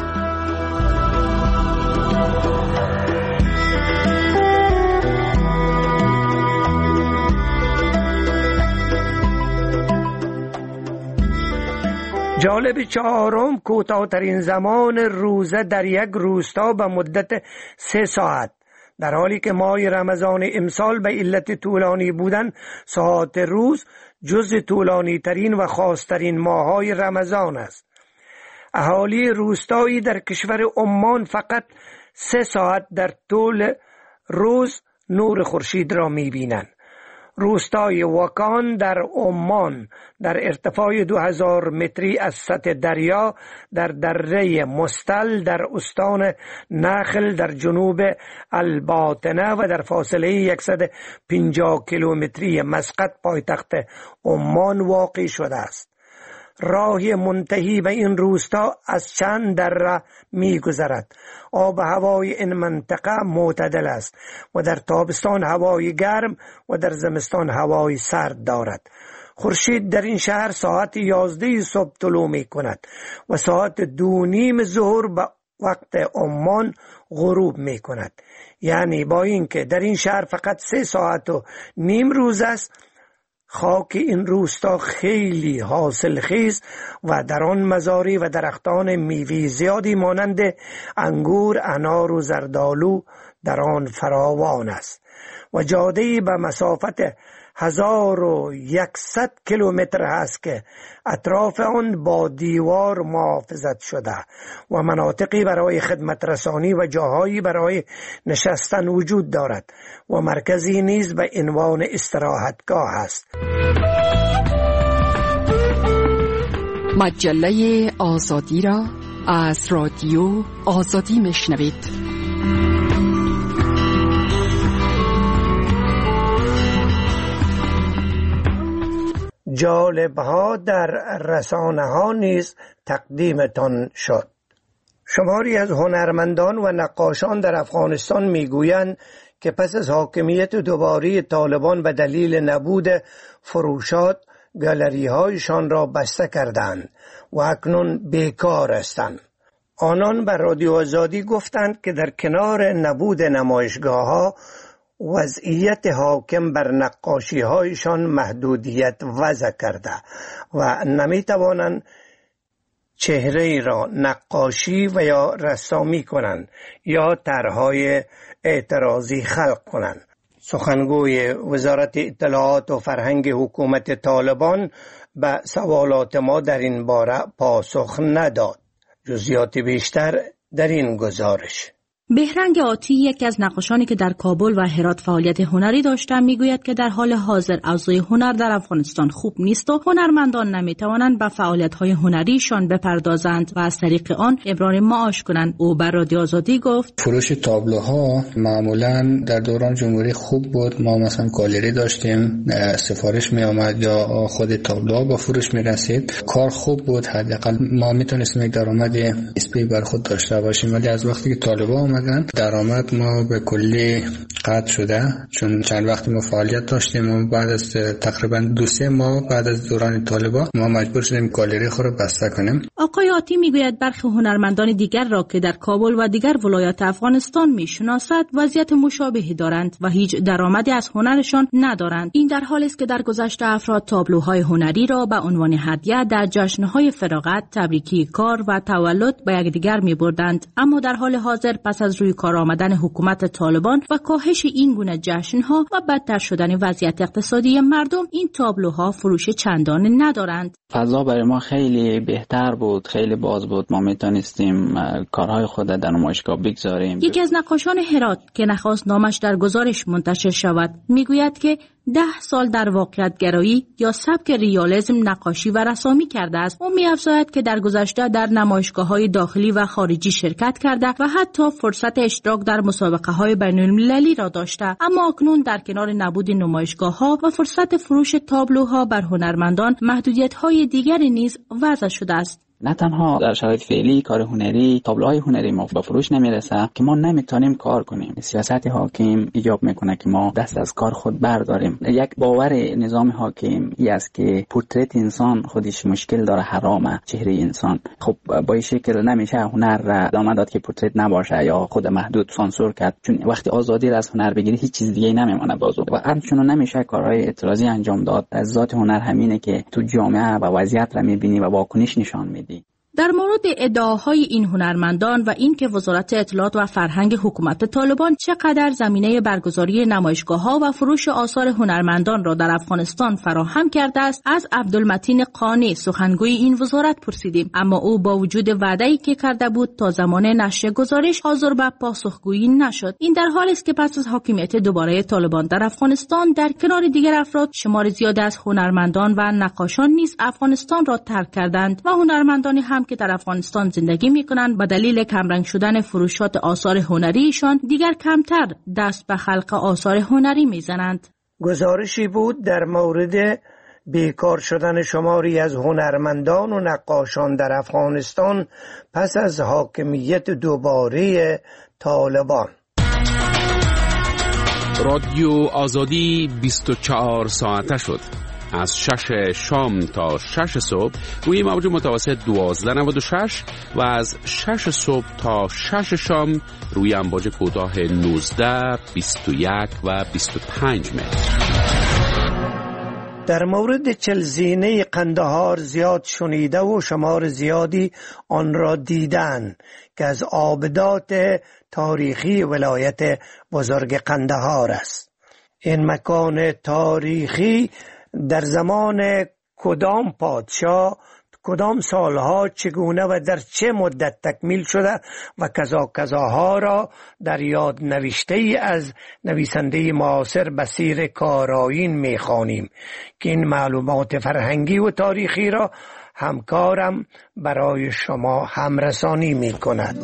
جالب چهارم، کوتاه‌ترین زمان روزه در یک روستا به مدت سه ساعت. در حالی که ماه رمضان امسال به علت طولانی بودن ساعات روز جز طولانی ترین و خاصترین ماه‌های رمضان است. اهالی روستایی در کشور عمان فقط سه ساعت در طول روز نور خورشید را می‌بینند. روستای وکان در عمان در ارتفاع دو هزار متری از سطح دریا در دره مستل در استان نخل در جنوب الباطنه و در فاصله صد و پنجاه کیلومتری مسقط پایتخت عمان واقع شده است. راه منتهی به این روستا از چند دره می گذرد. آب هوای این منطقه معتدل است و در تابستان هوای گرم و در زمستان هوای سرد دارد. خورشید در این شهر ساعت یازده صبح طلوع می کند و ساعت دو نیم ظهر به وقت عمان غروب می کند. یعنی با اینکه در این شهر فقط سه ساعت و نیم روز است، خاک این روستا خیلی حاصل خیز و در آن مزاری و درختان میوه زیادی مانند انگور، انار و زردالو در آن فراوان است و جاده‌ای به مسافت هزار و یکصد کیلومتر است که اطراف آن با دیوار محافظت شده و مناطقی برای خدمت رسانی و جاهایی برای نشستن وجود دارد و مرکزی نیز به عنوان استراحتگاه است. مجله آزادی را از رادیو آزادی میشنوید. جالب‌ها در رسانه ها نیز تقدیمتان شد. شماری از هنرمندان و نقاشان در افغانستان میگویند که پس از حاکمیت دوباره طالبان به دلیل نبود فروشات گالری هایشان را بسته کردند و اکنون بیکار هستند. آنان به رادیو آزادی گفتند که در کنار نبود نمایشگاه ها وضعیت حاکم بر نقاشی هایشان محدودیت وضع کرده و نمی توانند چهره را نقاشی و یا رسامی کنند یا طرحهای اعتراضی خلق کنند. سخنگوی وزارت اطلاعات و فرهنگ حکومت طالبان به سوالات ما در این باره پاسخ نداد. جزئیات بیشتر در این گزارش. بهرنگ آتی، یکی از نقاشانی که در کابل و هرات فعالیت هنری داشتند، میگوید که در حال حاضر اوضاع هنر در افغانستان خوب نیست و هنرمندان نمیتوانند به فعالیت‌های هنریشان بپردازند و از طریق آن ابرار معاش کنند. او بر رادیو آزادی گفت: فروش تابلوها معمولا در دوران جمهوری خوب بود. ما مثلا گالری داشتیم، سفارش می آمد یا خود تابلوها با فروش می رسید. کار خوب بود، حداقل ما میتونستیم یک درآمد نسبی بر خود داشته باشیم. ولی از وقتی که طالبان درآمد ما به کلی قطع شده، چون چند وقت ما فعالیت داشتیم و بعد از تقریبا دو سه ماه بعد از دوران طالبان ما مجبور شدیم گالری خود رو بسته کنیم. آقای آتی میگوید برخی هنرمندان دیگر را که در کابل و دیگر ولایات افغانستان میشناسد وضعیت مشابهی دارند و هیچ درآمدی از هنرشان ندارند. این در حالی است که در گذشته افراد تابلوهای هنری را به عنوان هدیه در جشن‌های فراغت، تبریکی کار و تولد به یکدیگر می‌بردند، اما در حال حاضر پس از روی کار آمدن حکومت طالبان و کاهش این گونه جشن‌ها و بدتر شدن وضعیت اقتصادی مردم، این تابلوها فروش چندانی ندارند. فضا برای ما خیلی بهتر بود، خیلی باز بود. ما میتونستیم کارهای خود در نمایشگاه بگذاریم. یکی از نقاشان هرات که نخواست نامش در گزارش منتشر شود میگوید که ده سال در واقعیت گرایی یا سبک ریالیسم نقاشی و رسامی کرده است. او می‌افزاید که در گذشته در نمایشگاه‌های داخلی و خارجی شرکت کرده و حتی فرصت اشتراک در مسابقه‌های بین‌المللی را داشته، اما اکنون در کنار نبود نمایشگاه‌ها و فرصت فروش تابلوها بر هنرمندان، محدودیت‌های دیگری نیز وضع شده است. نه تنها در شرایط فعلی کار هنری، تابلوهای هنری ما به فروش نمیرسه که ما نمیتونیم کار کنیم. سیاست حاکم ایجاب میکنه که ما دست از کار خود برداریم. یک باور نظام حاکم ای است که پورتریت انسان خودش مشکل داره، حرامه چهره انسان. خب با این شکل نمیشه هنر را ادامه داد که پورتریت نباشه یا خود محدود سانسور کرد، چون وقتی آزادی را از هنر بگیری هیچ چیز دیگه نمیمونه بازو و همچنین نمیشه کارهای اعتراضی انجام داد. از ذات هنر همینه که تو جامعه و وضعیت را میبینی و واکنش نشان میدی. در مورد ادعاهای این هنرمندان و اینکه وزارت اطلاعات و فرهنگ حکومت طالبان چقدر زمینه برگزاری نمایشگاه‌ها و فروش آثار هنرمندان را در افغانستان فراهم کرده است، از عبدالمتین قانی سخنگوی این وزارت پرسیدیم، اما او با وجود وعده‌ای که کرده بود تا زمان نشر گزارش حاضر به پاسخگویی نشد. این در حالی است که پس از حاکمیت دوباره طالبان در افغانستان، در کنار دیگر افراد، شمار زیادی از هنرمندان و نقاشان نیز افغانستان را ترک کردند و هنرمندانی هم که در افغانستان زندگی می‌کنند به دلیل کمرنگ شدن فروشات آثار هنریشان دیگر کمتر دست به خلق آثار هنری می‌زنند. گزارشی بود در مورد بیکار شدن شماری از هنرمندان و نقاشان در افغانستان پس از حاکمیت دوباره طالبان. رادیو آزادی بیست و چهار ساعته شد. از شش شام تا شش صبح روی موج متوسط دوازده نود و شش و از شش صبح تا شش شام روی امواج کوتاه نوزده، بیست و یک و بیست و پنج متر. در مورد چلزینه قندهار زیاد شنیده و شمار زیادی آن را دیدن که از آبدات تاریخی ولایت بزرگ قندهار است. این مکان تاریخی در زمان کدام پادشاه، کدام سالها، چگونه و در چه مدت تکمیل شده و کذا کذاها را در یاد نوشته ای از نویسنده معاصر بصیر کارآیین می‌خوانیم که این معلومات فرهنگی و تاریخی را همکارم برای شما همرسانی می‌کند.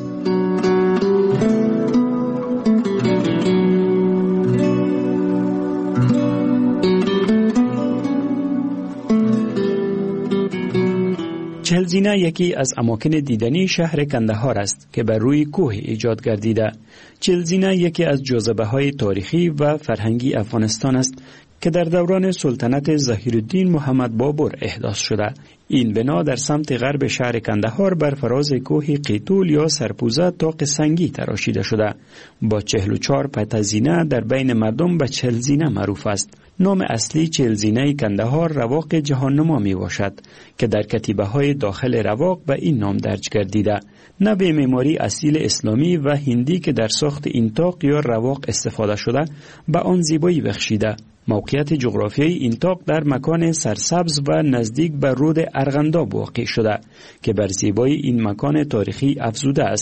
چهلزینه یکی از اماکن دیدنی شهر کندهار است که بر روی کوه ایجاد گردیده. چهلزینه یکی از جاذبه‌های تاریخی و فرهنگی افغانستان است که در دوران سلطنت ظهیرالدین محمد بابر احداث شده. این بنا در سمت غرب شهر کندهار بر فراز کوه قیتول یا سرپوزه طاق سنگی تراشیده شده. با چهل و چهار پتزینه در بین مردم به چهلزینه معروف است. نام اصلی چهلزینه کندهار رواق جهاننما می باشد که در کتیبه های داخل رواق به این نام درج گردیده. نوع معماری اصیل اسلامی و هندی که در ساخت این طاق یا رواق استفاده شده به آن زیبایی بخشیده. موقعیت جغرافیایی این طاق در مکان سرسبز و نزدیک به رود ارغنداب واقع شده که بر زیبایی این مکان تاریخی افزوده است.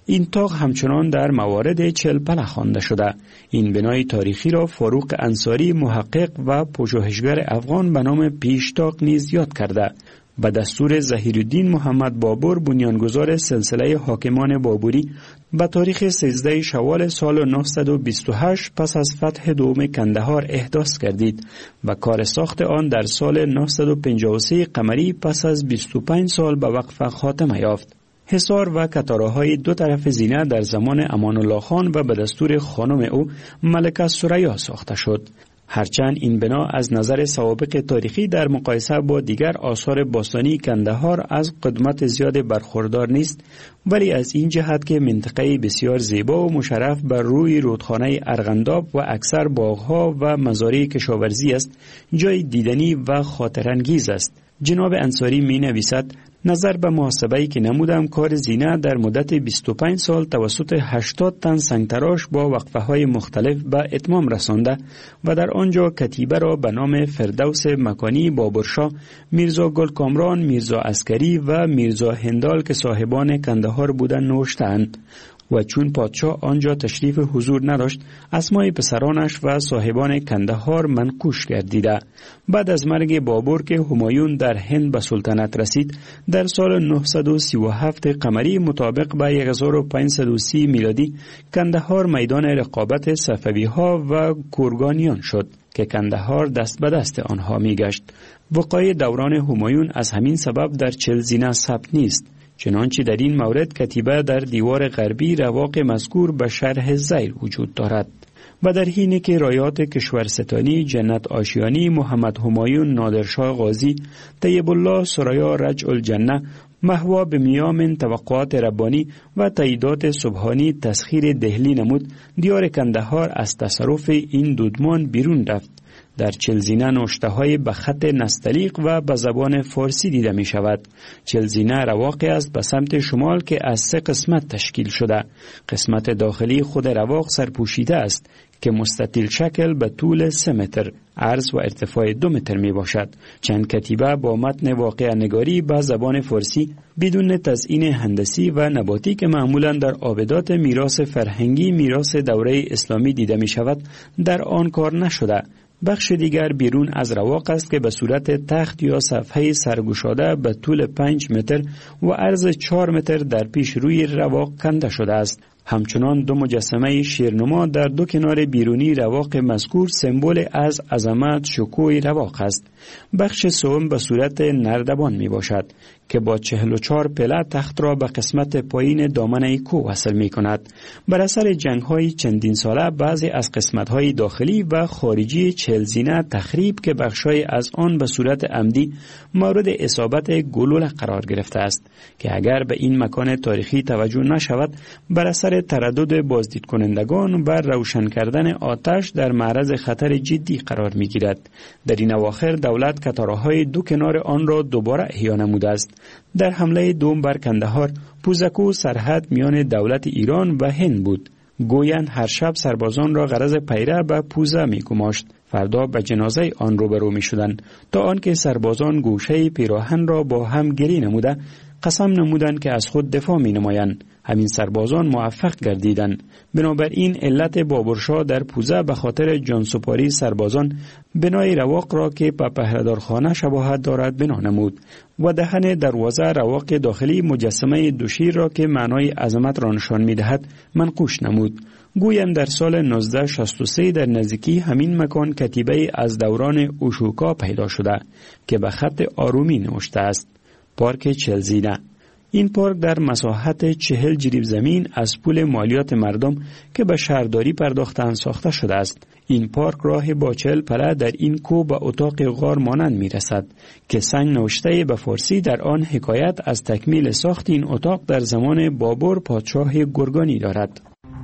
این طاق همچنان در موارد چلپله خوانده شده. این بنای تاریخی را فاروق انصاری محقق و پژوهشگر افغان به نام پیشتاق نیز یاد کرده. به دستور ظهیرالدین محمد بابر بنیانگذار سلسله حاکمان بابری به تاریخ سیزده شوال سال نهصد و بیست و هشت پس از فتح دوم کندهار احداث گردید و کار ساخت آن در سال نهصد و پنجاه و سه قمری پس از بیست و پنج سال به وقف خاتمه یافت. حصار و کتاره‌های دو طرف زینه در زمان امان الله خان و به دستور خانم او ملکه ثریا ساخته شد. هرچند این بنا از نظر سوابق تاریخی در مقایسه با دیگر آثار باستانی کندهار از قدمت زیاد برخوردار نیست، ولی از این جهت که منطقه بسیار زیبا و مشرف بر روی رودخانه ارغنداب و اکثر باغها و مزارع کشاورزی است، جای دیدنی و خاطرانگیز است. جناب انصاری می نویسد: نظر به محاسبه‌ای که نمودم، کار زینه در مدت بیست و پنج سال توسط هشتاد تن سنگتراش با وقفه‌های مختلف به اتمام رسانده و در آنجا کتیبه را به نام فردوس مکانی بابرشاه، میرزا گل کامران، میرزا عسکری و میرزا هندال که صاحبان کندهار بودند نوشتند و چون پادشاه آنجا تشریف حضور نداشت، اسمای پسرانش و صاحبان کندهار منقوش گردیده. بعد از مرگ بابر که همایون در هند به سلطنت رسید در سال نهصد و سی و هفت قمری مطابق به هزار و پانصد و سی میلادی، کندهار میدان رقابت صفوی ها و گرگانیان شد که کندهار دست به دست آنها می گشت. وقایع دوران همایون از همین سبب در چلزینه ثبت نیست، چنانچه در این مورد کتیبه در دیوار غربی رواق مذکور به شرح زیر وجود دارد. و در حینی که رایات کشورستانی جنت آشیانی، محمد همایون، نادرشاه غازی، طیب الله ثریا رجع الجنه، محوا به میام توقعات ربانی و تاییدات سبحانی تسخیر دهلی نمود، دیار کندهار از تصرف این دودمان بیرون رفت. در چلزینه نوشته‌های به خط نستعلیق و به زبان فارسی دیده می شود. چلزینه رواقی است به سمت شمال که از سه قسمت تشکیل شده. قسمت داخلی خود رواق سرپوشیده است که مستطیل شکل به طول سه متر، عرض و ارتفاع دو متر می باشد. چند کتیبه با متن واقعه نگاری به زبان فارسی بدون تزیین هندسی و نباتی که معمولا در آبدات میراث فرهنگی میراث دوره اسلامی دیده می شود در آن کار نشده. بخش دیگر بیرون از رواق است که به صورت تخت یا صفحه سرگشاده به طول پنج متر و عرض چهار متر در پیش روی رواق کنده شده است. همچنان دو مجسمه شیرنما در دو کنار بیرونی رواق مذکور سمبل از عظمت شکوه رواق است. بخش سوم به صورت نردبان می باشد که با چهل و چهار پله تخت را به قسمت پایین دامنه کوه وصل می کند. بر اثر جنگ های چندین ساله بعضی از قسمت های داخلی و خارجی چلزینه تخریب که بخشای از آن به صورت عمدی مورد اصابت گلوله قرار گرفته است که اگر به این مکان تاریخی توجه نشود بر اثر تردد بازدید کنندگان و روشن کردن آتش در معرض خطر جدی قرار می گیرد. در این اواخر دولت کتاره‌های دو کنار آن را دوباره احیا نموده است. در حمله دوم بر کندهار، پوزکو سرحد میان دولت ایران و هند بود. گویند هر شب سربازان را غرض پیره به پوزه می گماشت. فردا به جنازه آن روبرو می شدند تا آنکه سربازان گوشه پیراهن را با هم گری نموده قسم نمودند که از خود دفاع می نمایند. همین سربازان موفق گردیدند. بنابراین علت بابرشاه در پوزه به خاطر جانسپاری سربازان بنای رواق را که به پهردارخانه شباهت دارد بنا نمود و دهن دروازه رواق داخلی مجسمه دوشیر را که معنای عظمت را نشان می دهد منقوش نمود. گویم در سال نوزده شصت و سه در نزدیکی همین مکان کتیبه از دوران اوشوکا پیدا شده که به خط آرومی نوشته است: پارک چلزینه. این پارک در مساحت چهل جریب زمین از پول مالیات مردم که به شهرداری پرداختند ساخته شده است. این پارک راه با چهل پله در این کوه به اتاق غار مانند می رسد که سنگ نوشته به فارسی در آن حکایت از تکمیل ساخت این اتاق در زمان بابر پادشاه گرگانی دارد.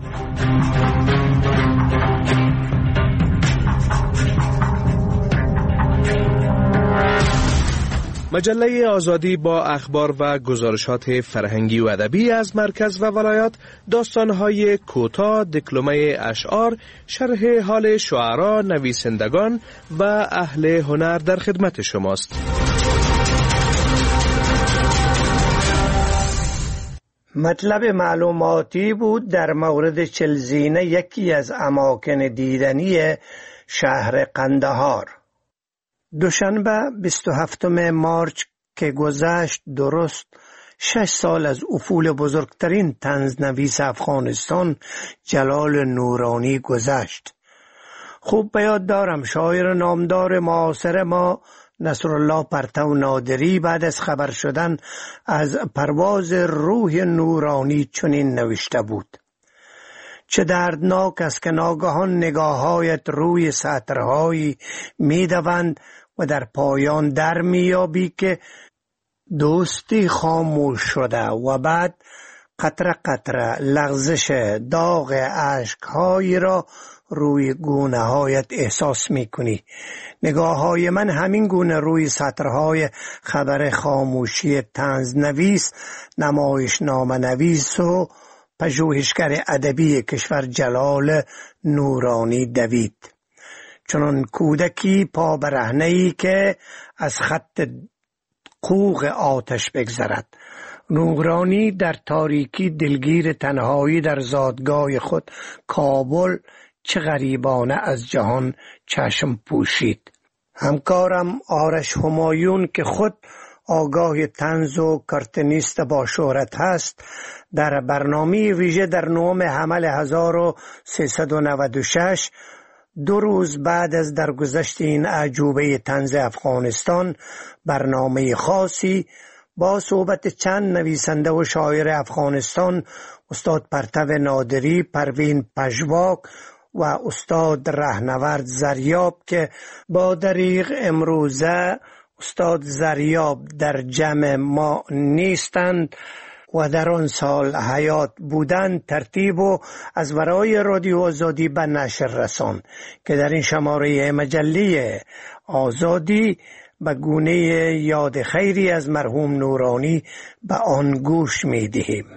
مجله آزادی با اخبار و گزارشات فرهنگی و ادبی از مرکز و ولایات، داستان‌های کوتاه، دکلمه اشعار، شرح حال شعرا، نویسندگان و اهل هنر در خدمت شماست. مطلب معلوماتی بود در مورد چلزینه، یکی از اماکن دیدنی شهر قندهار. دوشنبه بیست و هفتم مارچ که گذشت، درست شش سال از افول بزرگترین طنزنویس افغانستان جلال نورانی گذشت. خوب به یاد دارم شاعر نامدار معاصر ما نصرالله پرتو نادری بعد از خبر شدن از پرواز روح نورانی چنین نوشته بود: چه دردناک است که ناگهان نگاهایت روی سطرهایی میدوند و در پایان در میابی که دوستی خاموش شده و بعد قطره قطره لغزش داغ اشکهایی را روی گونه هایت احساس می کنی. نگاه های من همین گونه روی سطرهای خبر خاموشی طنزنویس، نمایشنامه نویس و پژوهشگر ادبی کشور جلال نورانی دوید. چنان کودکی پا برهنه‌ای که از خط قوق آتش بگذرد. نورانی در تاریکی دلگیر تنهایی در زادگاه خود کابل چه غریبانه از جهان چشم پوشید. همکارم آرش همایون که خود آگاه طنز و کارتونیست با شهرت هست، در برنامه ویژه در نهم حمل هزار و سیصد و نود و شش، دو روز بعد از درگذشت این اعجوبه طنز افغانستان، برنامه خاصی با صحبت چند نویسنده و شاعر افغانستان، استاد پرتو نادری، پروین پژواک و استاد رهنورد زریاب که با دریغ امروزه استاد زریاب در جمع ما نیستند و در آن سال حیات بودند، ترتیب و از ورای رادیو آزادی به نشر رسان که در این شماره مجله آزادی به گونه یاد خیری از مرحوم نورانی به آن گوش می دهیم.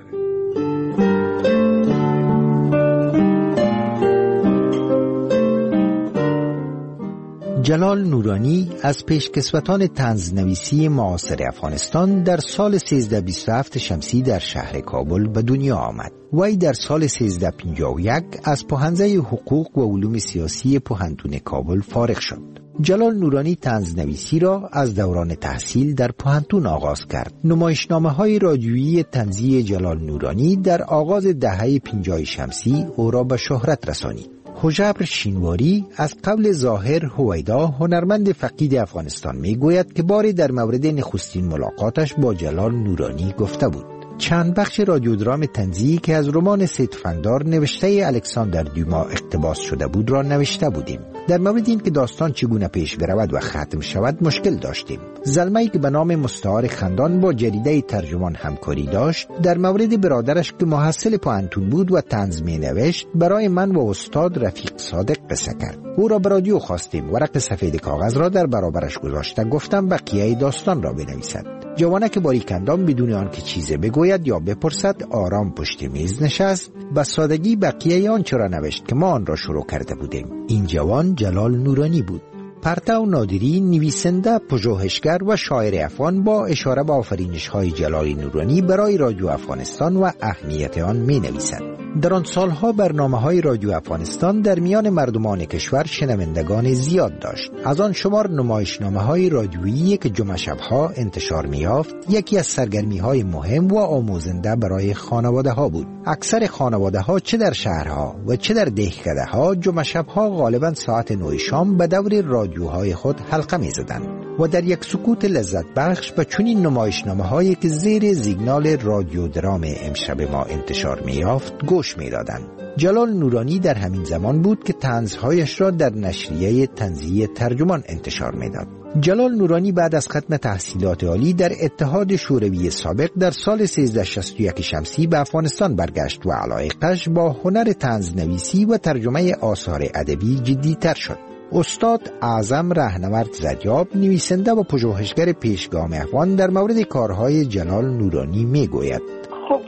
جلال نورانی از پیشکسوتان طنزنویسی معاصر افغانستان در سال سیزده بیست و هفت شمسی در شهر کابل به دنیا آمد. وی در سال سیزده پنجاه و یک از پوهنځی حقوق و علوم سیاسی پوهنتون کابل فارغ شد. جلال نورانی طنزنویسی را از دوران تحصیل در پوهنتون آغاز کرد. نمایشنامه‌های رادیویی طنزی جلال نورانی در آغاز دهه پنجاه شمسی او را به شهرت رسانید. هژبر شینواری از قبل ظاهر هویدا، هنرمند فقید افغانستان، می گوید که باری در مورد نخستین ملاقاتش با جلال نورانی گفته بود: چند بخش رادیو درام طنزی که از رمان سید فندار نوشته الکساندر دیوما اقتباس شده بود را نوشته بودیم. در مورد این که داستان چگونه پیش برود و ختم شود مشکل داشتیم. زلمه‌ای که به نام مستعار خندان با جریده ترجمان همکاری داشت، در مورد برادرش که محصل پوهنتون بود و طنز می‌نوشت برای من و استاد رفیق صادق قصه کرد. او را به رادیو خواستیم، ورق سفید کاغذ را در برابرش گذاشته گفتم بقیه داستان را بنویسد. جوانک باریکندام بدون آنکه چیزی بگوید یا بپرسد آرام پشت میز نشست، به سادگی بقیه آنچه را نوشت که ما آن را شروع کرده بودیم. این جوان جلال نورانی بود. پرتو نادری نویسنده، پژوهشگر و شاعر افغان با اشاره به آفرینش‌های جلال نورانی برای رادیو افغانستان و اهمیت آن می‌نویسد. در آن سالها برنامه‌های رادیو افغانستان در میان مردمان کشور شنوندگان زیاد داشت. از آن شمار نمایشنامه‌های رادیویی که جمعه شب‌ها انتشار می‌یافت یکی از سرگرمی‌های مهم و آموزنده برای خانواده‌ها بود. اکثر خانواده‌ها چه در شهرها و چه در دهکده‌ها جمعه شب‌ها غالباً ساعت نه شام به دور رادیوهای خود حلقه می‌زدند و در یک سکوت لذت بخش به چنین نمایشنامه‌هایی که زیر سیگنال رادیو درام امشب ما انتشار می‌یافت گوش می‌دادند. جلال نورانی در همین زمان بود که طنزهایش را در نشریه طنزی ترجمان انتشار می‌داد. جلال نورانی بعد از ختم تحصیلات عالی در اتحاد شوروی سابق در سال سیزده شصت و یک شمسی به افغانستان برگشت و علاقه‌اش با هنر طنزنویسی و ترجمه آثار ادبی جدی‌تر شد. استاد اعظم رهنورد زریاب، نویسنده و پژوهشگر پیشگام افغان، در مورد کارهای جلال نورانی میگوید: خب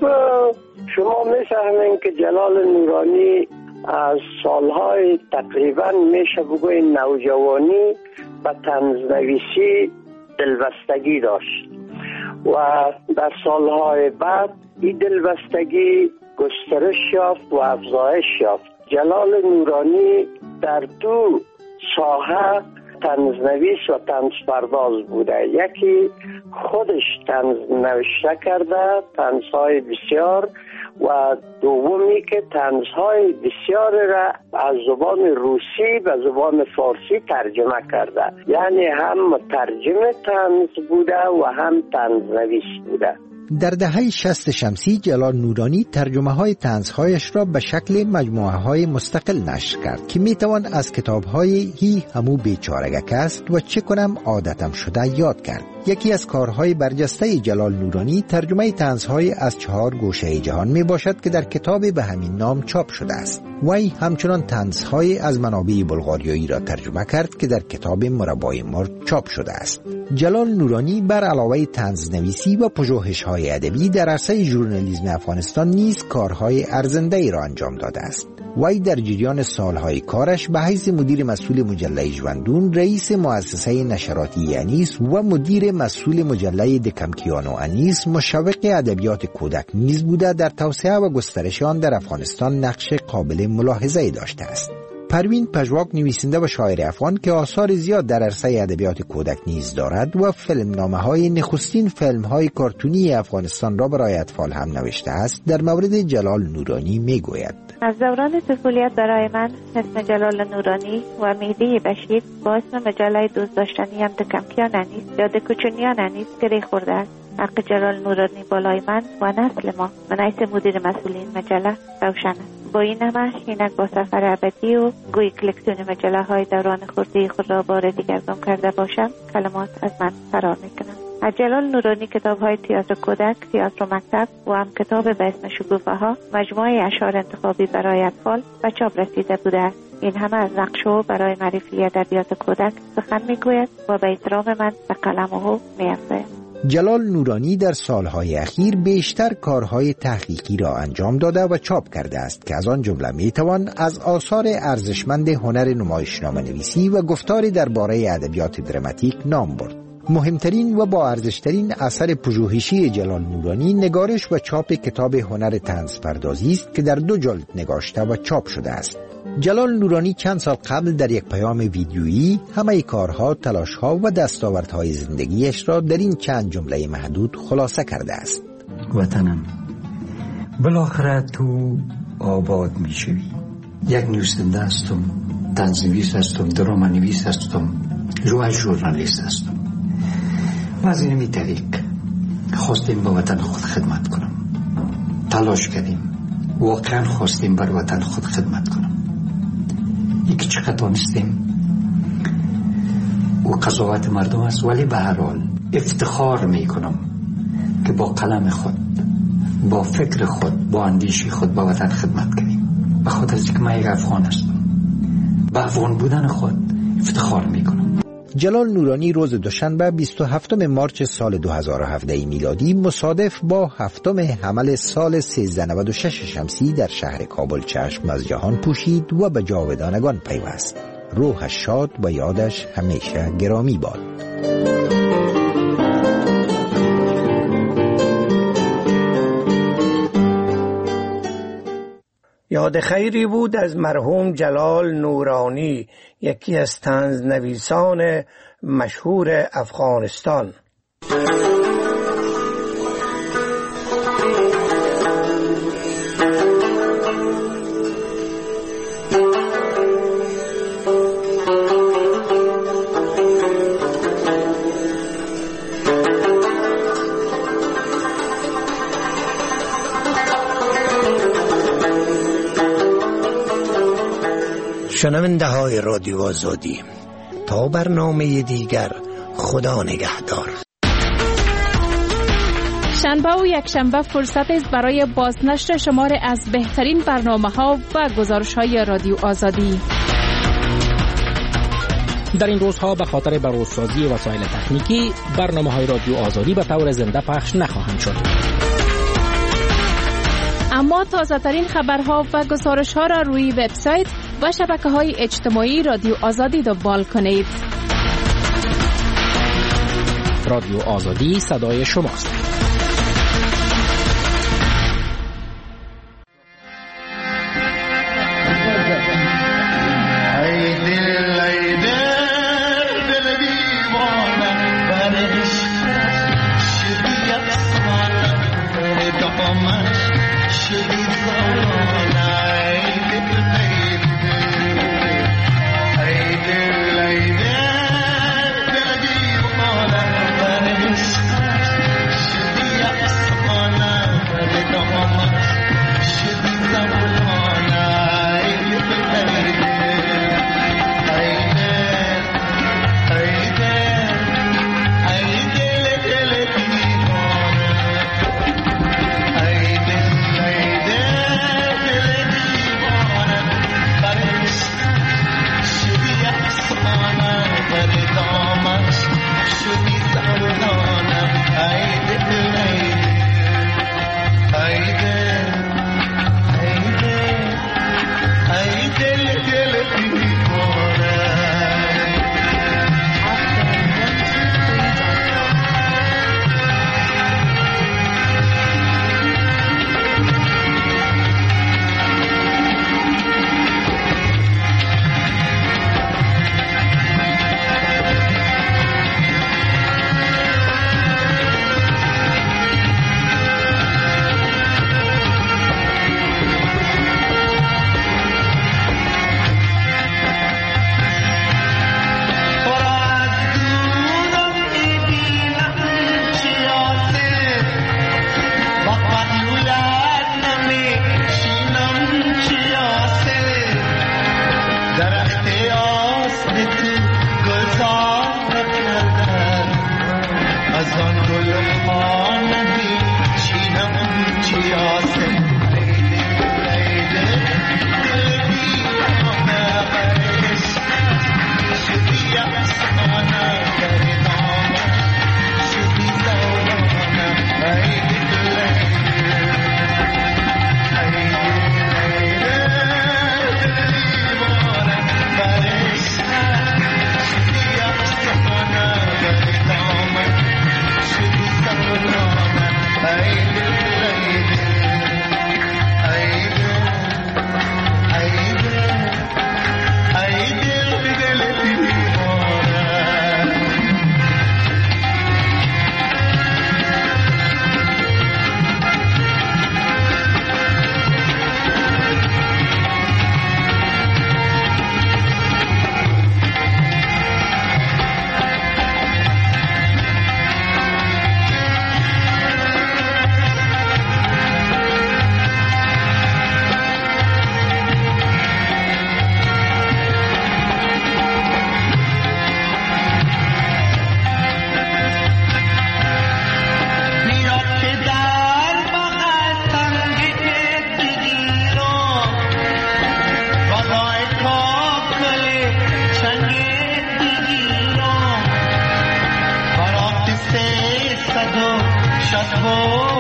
شما می‌فهمین که جلال نورانی از سالهای تقریبا میشه بگوید نوجوانی و طنزنویسی دلبستگی داشت و در سالهای بعد این دلبستگی گسترش یافت و افزایش یافت. جلال نورانی در دو ساحه طنزنویس و طنزپرداز بوده. یکی خودش طنز نوشته کرده، طنزهای بسیار، و دومی که طنزهای بسیار را از زبان روسی به زبان فارسی ترجمه کرده. یعنی هم مترجم طنز بوده و هم طنزنویس بوده. در دهه شصت شمسی جلال نورانی ترجمه های طنزهایش را به شکل مجموعه های مستقل نشر کرد که می توان از کتاب های هی همو بیچارگک است و چه کنم عادتم شده یاد کرد. یکی از کارهای برجسته جلال نورانی ترجمه طنزهای از چهار گوشه جهان می باشد که در کتاب به همین نام چاپ شده است. وی همچنان طنزهای از منابع بلغاریایی را ترجمه کرد که در کتاب مربای مرد چاپ شده است. جلال نورانی بر علاوه طنزنویسی و پژوهش‌های ادبی در عرصه ژورنالیسم افغانستان نیز کارهای ارزنده‌ای را انجام داده است. وی در جریان سالهای کارش به حیث مدیر مسئول مجله ژوندون، رئیس مؤسسه نشراتی انیس و مدیر مسئول مجله دکمکیانو انیس مشوق ادبیات کودک نیز بوده در توسعه و گسترش آن در افغانستان نقش قابل ملاحظه‌ای داشته است. پروین پژواک نویسنده و شاعر افغان که آثار زیاد در عرصه ادبیات کودک نیز دارد و فیلمنامه‌های نخستین فیلم‌های کارتونی افغانستان را برای اطفال هم نوشته است، در مورد جلال نورانی میگوید: از دوران طفولیت برای من اسم جلال نورانی و مهدی بشیر با اسم مجله دوست داشتنی هم دکمکیان انیس یا دکوچونیان انیس گره خورده است. حق جلال نورانی بالای من و نسل ما من حیث مدیر مسئولین مجله روشن است. با این همه اینک با سفر ابدی و گوی کلکسیون مجله های دوران خردی خود را بار دیگر گم کرده باشم، کلمات از من فرار میکنم. از جلال نورانی کتاب های تئاتر کودک، تئاتر مکتب و هم کتاب به اسم شکوفه ها، مجموعه اشعار انتخابی برای اطفال به چاپ رسیده بوده است. این همه از نقش او برای معرفی ادبیات کودک سخن میگوید و به احترام من به قلم او میافزاید. جلال نورانی در سالهای اخیر بیشتر کارهای تحقیقی را انجام داده و چاپ کرده است که از آن جمله میتوان از آثار ارزشمند هنر نمایشنامه نویسی و گفتاری درباره ادبیات دراماتیک نام برد. مهمترین و با ارزشترین اثر پژوهشی جلال نورانی نگارش و چاپ کتاب هنر طنزپردازی است که در دو جلد نگاشته و چاپ شده است. جلال نورانی چند سال قبل در یک پیام ویدیویی همه کارها، تلاشها و دستاوردهای زندگیش را در این چند جمله محدود خلاصه کرده است: وطنم، بالاخره تو آباد می شوی. یک نویسنده هستم، طنزنویس هستم، دراما نویس هستم، روح ژورنالیست هستم. و از این طریق خواستیم با وطن خود خدمت کنم. تلاش کردیم، واقعا خواستیم بر وطن خود خدمت کنم. یک چقدر دانستیم و قضاوت مردم است، ولی به هر حال افتخار می کنم که با قلم خود، با فکر خود، با اندیشه خود با وطن خدمت کنیم. به خاطر از اینکه من یک افغان هستم، به افغان بودن خود افتخار می کنم. جلال نورانی روز دوشنبه بیست و هفتم مارچ سال دو هزار و هفده میلادی مصادف با هفتم حمل سال سیزده نود و شش شمسی در شهر کابل چشم از جهان پوشید و به جاودانگان پیوست. روحش شاد و یادش همیشه گرامی باد. یاد خیری بود از مرحوم جلال نورانی، یکی از طنزنویسان مشهور افغانستان. شنونده های رادیو آزادی، تا برنامه دیگر خدا نگهدار. شنبه و یک شنبه فرصت است برای بازنشر شمار از بهترین برنامه ها و گزارش های رادیو آزادی. در این روزها به خاطر بروزسازی وسایل تکنیکی برنامه های رادیو آزادی به طور زنده پخش نخواهند شد. اما تازه ترین خبرها و گزارش ها را روی وبسایت و شبکه‌های اجتماعی رادیو آزادی دنبال کنید. رادیو آزادی صدای شماست. ها